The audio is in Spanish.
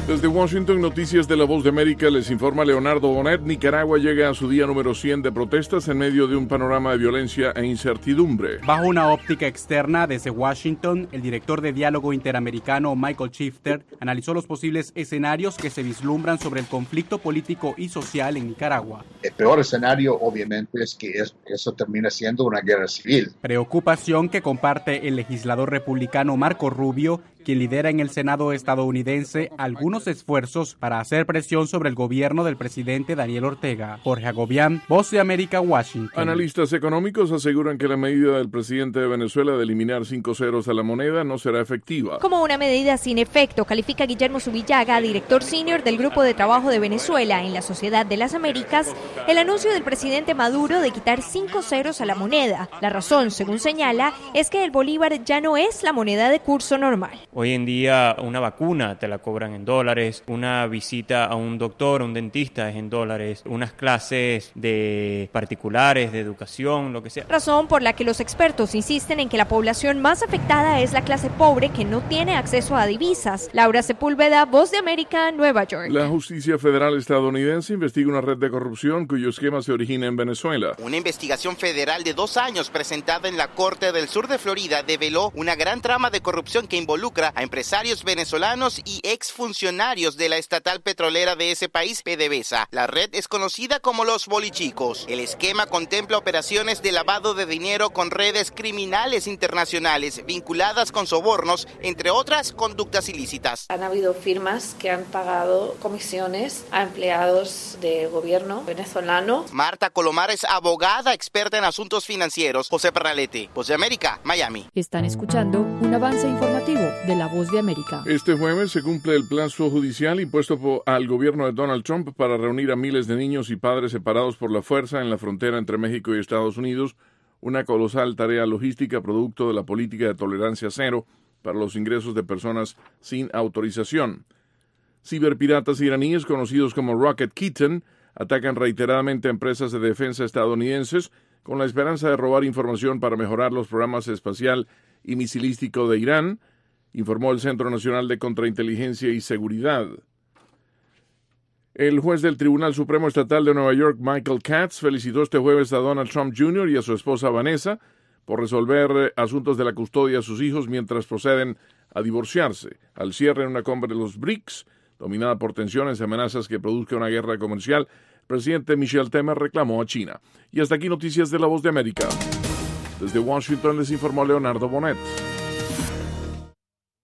Desde Washington, Noticias de la Voz de América, les informa Leonardo Bonet. Nicaragua llega a su día número 100 de protestas en medio de un panorama de violencia e incertidumbre. Bajo una óptica externa desde Washington, el director de Diálogo Interamericano, Michael Shifter, analizó los posibles escenarios que se vislumbran sobre el conflicto político y social en Nicaragua. El peor escenario, obviamente, es que eso termina siendo una guerra civil. Preocupación que comparte el legislador republicano Marco Rubio, quien lidera en el Senado estadounidense algunos esfuerzos para hacer presión sobre el gobierno del presidente Daniel Ortega. Jorge Agobián, Voz de América, Washington. Analistas económicos aseguran que la medida del presidente de Venezuela de eliminar 5 ceros a la moneda no será efectiva. Como una medida sin efecto, califica Guillermo Zubillaga, director senior del Grupo de Trabajo de Venezuela en la Sociedad de las Américas, el anuncio del presidente Maduro de quitar 5 ceros a la moneda. La razón, según señala, es que el bolívar ya no es la moneda de curso normal. Hoy en día una vacuna te la cobran en dólares, una visita a un doctor, un dentista es en dólares, unas clases de particulares, de educación, lo que sea. Razón por la que los expertos insisten en que la población más afectada es la clase pobre que no tiene acceso a divisas. Laura Sepúlveda, Voz de América, Nueva York. La justicia federal estadounidense investiga una red de corrupción cuyo esquema se origina en Venezuela. Una investigación federal de 2 años presentada en la Corte del Sur de Florida develó una gran trama de corrupción que involucra a empresarios venezolanos y exfuncionarios de la estatal petrolera de ese país, PDVSA. La red es conocida como los bolichicos. El esquema contempla operaciones de lavado de dinero con redes criminales internacionales vinculadas con sobornos, entre otras conductas ilícitas. Han habido firmas que han pagado comisiones a empleados del gobierno venezolano. Marta Colomar es abogada experta en asuntos financieros. José Pernalete, Voz de América, Miami. Están escuchando un avance informativo de La Voz de América. Este jueves se cumple el plazo judicial impuesto al gobierno de Donald Trump para reunir a miles de niños y padres separados por la fuerza en la frontera entre México y Estados Unidos, una colosal tarea logística producto de la política de tolerancia cero para los ingresos de personas sin autorización. Ciberpiratas iraníes conocidos como Rocket Kitten atacan reiteradamente a empresas de defensa estadounidenses con la esperanza de robar información para mejorar los programas espacial y misilístico de Irán, informó el Centro Nacional de Contrainteligencia y Seguridad. El juez del Tribunal Supremo Estatal de Nueva York, Michael Katz, felicitó este jueves a Donald Trump Jr. y a su esposa Vanessa por resolver asuntos de la custodia a sus hijos mientras proceden a divorciarse. Al cierre de una cumbre de los BRICS, dominada por tensiones y amenazas que produzca una guerra comercial, el presidente Michel Temer reclamó a China. Y hasta aquí Noticias de la Voz de América. Desde Washington les informó Leonardo Bonet.